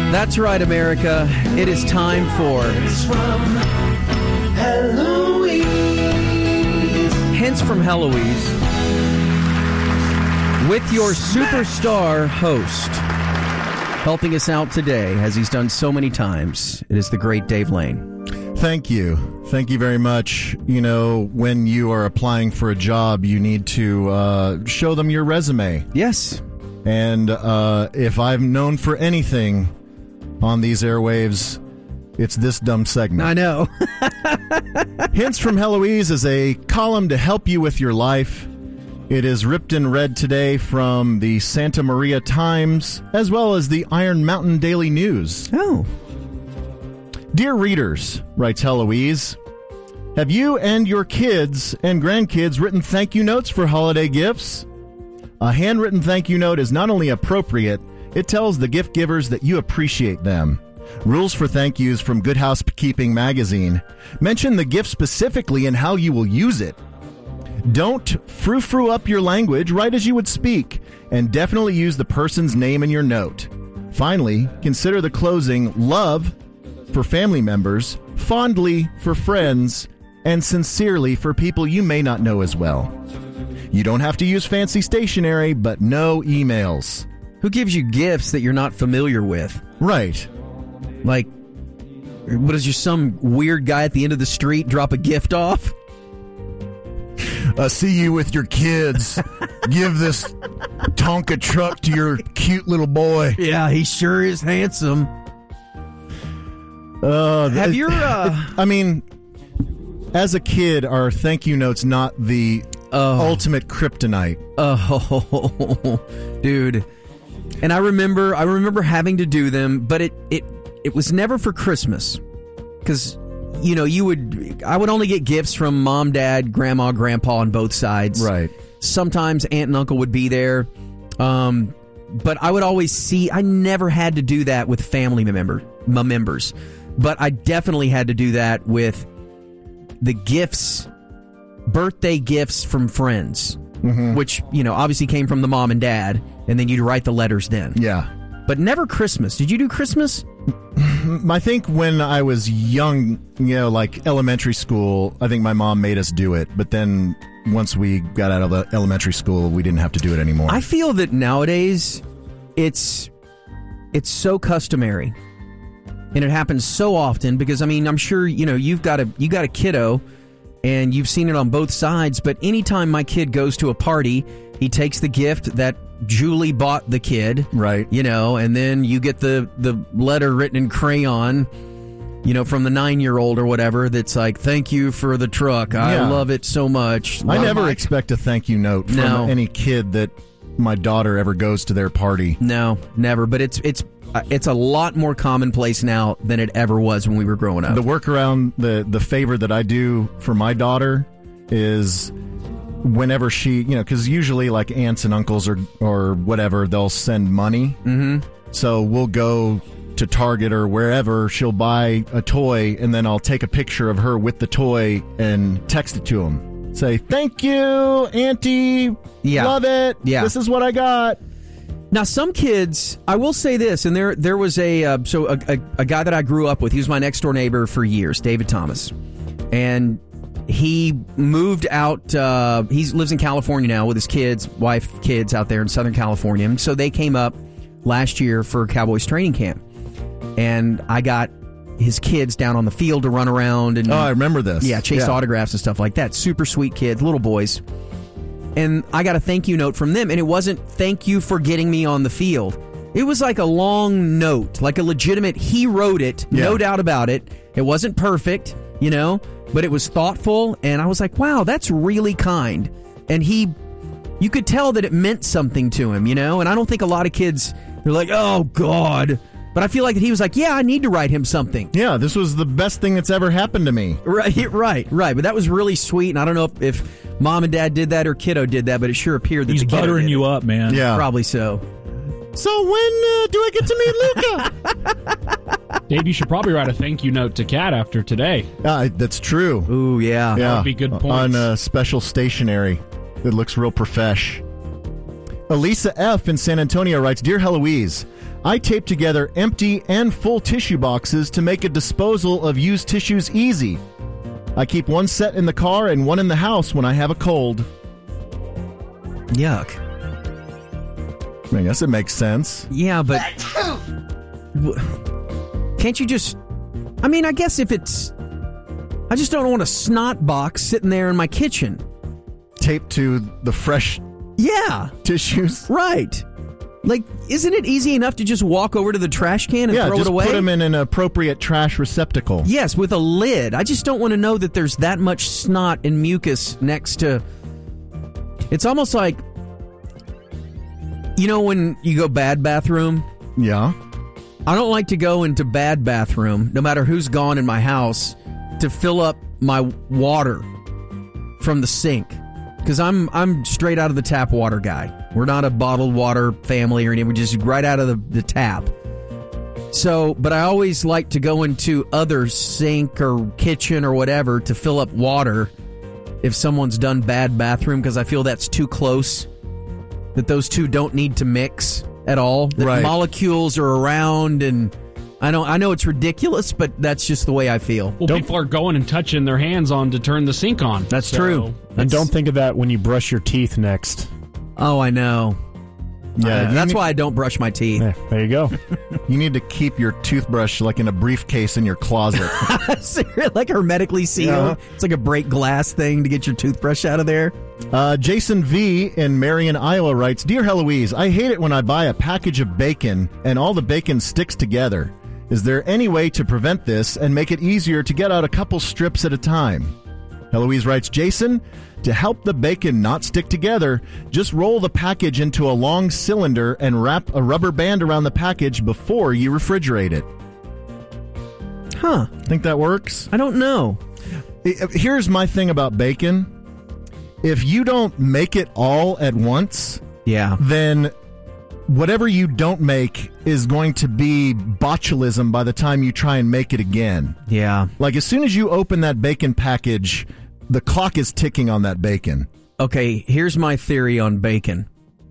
That's right, America. It is time for Hints from Heloise with your superstar host. Helping us out today, as he's done so many times, it is the great Dave Lane. Thank you. Thank you very much. You know, when you are applying for a job, you need to show them your resume. Yes. And if I'm known for anything on these airwaves, it's this dumb segment. I know. Hints from Heloise is a column to help you with your life. It is ripped and read today from the Santa Maria Times, as well as the Iron Mountain Daily News. Oh. Dear readers, writes Heloise, have you and your kids and grandkids written thank you notes for holiday gifts? A handwritten thank you note is not only appropriate, it tells the gift givers that you appreciate them. Rules for thank yous from Good Housekeeping magazine. Mention the gift specifically and how you will use it. Don't frou-frou up your language, write as you would speak, and definitely use the person's name in your note. Finally, consider the closing love for family members, fondly for friends, and sincerely for people you may not know as well. You don't have to use fancy stationery, but no emails. Who gives you gifts that you're not familiar with? Right. Like, what is you, some weird guy at the end of the street drop a gift off? See you with your kids. Give this Tonka truck to your cute little boy. Yeah, he sure is handsome. Have your... I mean, as a kid, are thank you notes not the ultimate kryptonite? Oh, dude. And I remember having to do them, but it was never for Christmas. Because, you know, I would only get gifts from mom, dad, grandma, grandpa on both sides. Right. Sometimes aunt and uncle would be there. But I would always I never had to do that with family members. But I definitely had to do that with the gifts, birthday gifts from friends. Mm-hmm. Which, you know, obviously came from the mom and dad, and then you'd write the letters then. Yeah. But never Christmas. Did you do Christmas? I think when I was young, you know, like elementary school, I think my mom made us do it. But then once we got out of the elementary school, we didn't have to do it anymore. I feel that nowadays it's so customary. And it happens so often because, I mean, I'm sure, you know, you got a kiddo and you've seen it on both sides. But anytime my kid goes to a party, he takes the gift that Julie bought the kid. Right. You know, and then you get the letter written in crayon, you know, from the 9-year-old or whatever that's like, thank you for the truck. I love it so much. I never expect a thank you note from any kid that my daughter ever goes to their party. No, never. But it's a lot more commonplace now than it ever was when we were growing up. The workaround, the favor that I do for my daughter is whenever she, you know, because usually like aunts and uncles or whatever, they'll send money. Mm-hmm. So we'll go to Target or wherever, she'll buy a toy, and then I'll take a picture of her with the toy and text it to them. Say, thank you, Auntie. Yeah. Love it. Yeah. This is what I got. Now, some kids, I will say this, and there was a guy that I grew up with. He was my next door neighbor for years, David Thomas, and he moved out. He lives in California now with his wife, kids out there in Southern California. And so they came up last year for Cowboys training camp, and I got his kids down on the field to run around and I remember this. Yeah, chase autographs and stuff like that. Super sweet kids, little boys. And I got a thank you note from them, and it wasn't thank you for getting me on the field. It was like a long note, like a legitimate, he wrote it, no doubt about it. It wasn't perfect, you know, but it was thoughtful, and I was like, wow, that's really kind. And you could tell that it meant something to him, you know, and I don't think a lot of kids, they're like, oh, God. But I feel like that he was like, yeah, I need to write him something. Yeah, this was the best thing that's ever happened to me. Right. But that was really sweet, and I don't know if mom and dad did that or kiddo did that, but it sure appeared that he's the kiddo buttering did you it. up, man. Yeah. Probably so. So when do I get to meet Luca? Dave, you should probably write a thank you note to Kat after today. That's true. Ooh, yeah. That would be good points. On special stationery. It looks real profesh. Elisa F. in San Antonio writes, Dear Heloise, I tape together empty and full tissue boxes to make a disposal of used tissues easy. I keep one set in the car and one in the house when I have a cold. Yuck. I guess it makes sense. Yeah, but can't you just... I mean, I guess if it's... I just don't want a snot box sitting there in my kitchen. Taped to the fresh tissues? Right. Like, isn't it easy enough to just walk over to the trash can and throw it away? Yeah, just put them in an appropriate trash receptacle. Yes, with a lid. I just don't want to know that there's that much snot and mucus next to... It's almost like... You know when you go bad bathroom? Yeah. I don't like to go into bad bathroom, no matter who's gone in my house, to fill up my water from the sink. Because I'm straight out of the tap water guy. We're not a bottled water family or anything. We're just right out of the tap. So, but I always like to go into other sink or kitchen or whatever to fill up water if someone's done bad bathroom, because I feel that's too close. That those two don't need to mix at all. That molecules are around, and I know it's ridiculous, but that's just the way I feel. Well, people are going and touching their hands on to turn the sink on. That's true. And don't think of that when you brush your teeth next. Oh, I know. Yeah, that's why I don't brush my teeth. Yeah, there you go. You need to keep your toothbrush like in a briefcase in your closet. Like hermetically sealed. Yeah. It's like a break glass thing to get your toothbrush out of there. Jason V. in Marion, Iowa writes, Dear Heloise, I hate it when I buy a package of bacon and all the bacon sticks together. Is there any way to prevent this and make it easier to get out a couple strips at a time? Heloise writes, Jason, to help the bacon not stick together, just roll the package into a long cylinder and wrap a rubber band around the package before you refrigerate it. Huh. Think that works? I don't know. Here's my thing about bacon. If you don't make it all at once, then whatever you don't make is going to be botulism by the time you try and make it again. Yeah. Like as soon as you open that bacon package, the clock is ticking on that bacon. Okay, here's my theory on bacon.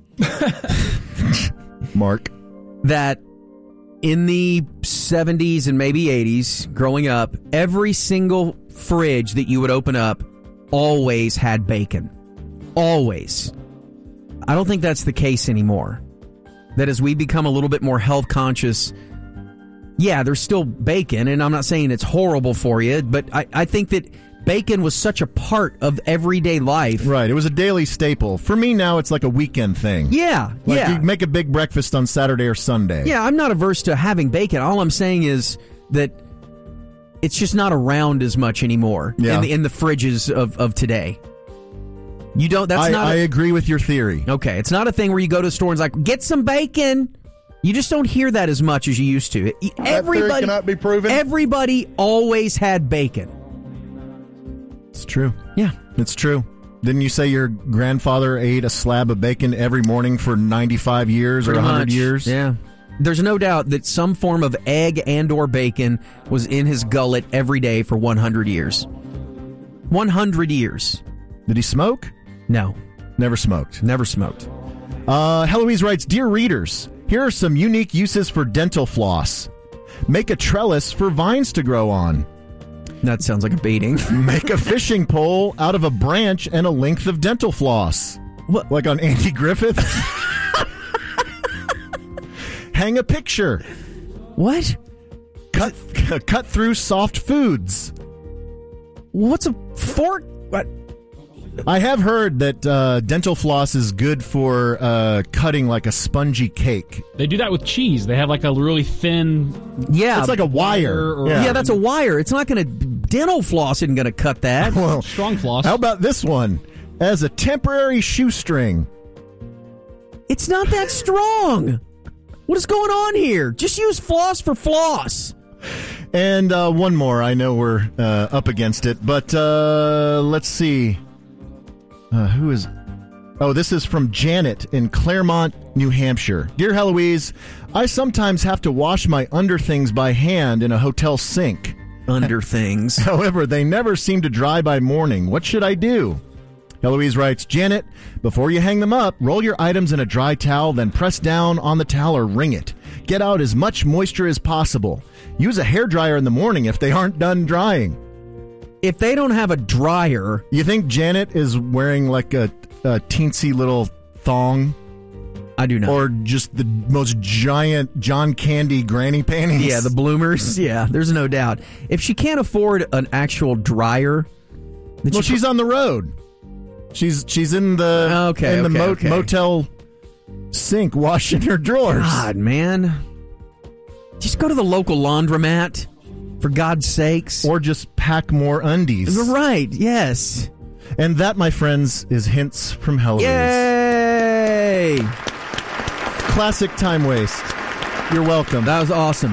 Mark. That in the 70s and maybe 80s, growing up, every single fridge that you would open up always had bacon. Always. I don't think that's the case anymore. That as we become a little bit more health conscious, yeah, there's still bacon, and I'm not saying it's horrible for you, but I think that bacon was such a part of everyday life. Right, it was a daily staple. For me now, it's like a weekend thing. Yeah, You make a big breakfast on Saturday or Sunday. Yeah, I'm not averse to having bacon. All I'm saying is that it's just not around as much anymore in the fridges of today. You don't. That's not. I agree with your theory. Okay, it's not a thing where you go to the store and it's like, get some bacon. You just don't hear that as much as you used to. Everybody cannot be proven. Everybody always had bacon. It's true. Yeah, it's true. Didn't you say your grandfather ate a slab of bacon every morning for 95 years or 100 years? Yeah. There's no doubt that some form of egg and or bacon was in his gullet every day for 100 years. 100 years. Did he smoke? No. Never smoked. Never smoked. Heloise writes, Dear readers, here are some unique uses for dental floss. Make a trellis for vines to grow on. That sounds like a baiting. Make a fishing pole out of a branch and a length of dental floss. What? Like on Andy Griffith? Hang a picture. What? Cut through soft foods. What's a fork? What? I have heard that dental floss is good for cutting like a spongy cake. They do that with cheese. They have like a really thin... Yeah. It's like a wire. Yeah, that's a wire. It's not going to... Dental floss isn't going to cut that. Well, strong floss. How about this one? As a temporary shoestring. It's not that strong. What is going on here? Just use floss for floss. And one more. I know we're up against it, but let's see. Who is... Oh, this is from Janet in Claremont, New Hampshire. Dear Heloise, I sometimes have to wash my underthings by hand in a hotel sink. Underthings. However, they never seem to dry by morning. What should I do? Heloise writes, Janet, before you hang them up, roll your items in a dry towel, then press down on the towel or wring it. get out as much moisture as possible. Use a hairdryer in the morning if they aren't done drying. If they don't have a dryer... You think Janet is wearing like a teensy little thong? I do not. Or just the most giant John Candy granny panties? Yeah, the bloomers. Yeah, there's no doubt. If she can't afford an actual dryer... Well, she's on the road. She's in the motel sink washing her drawers. God, man. Just go to the local laundromat, for God's sakes. Or just pack more undies. Right, yes. And that, my friends, is Hints from Heloise. Yay! Classic time waste. You're welcome. That was awesome.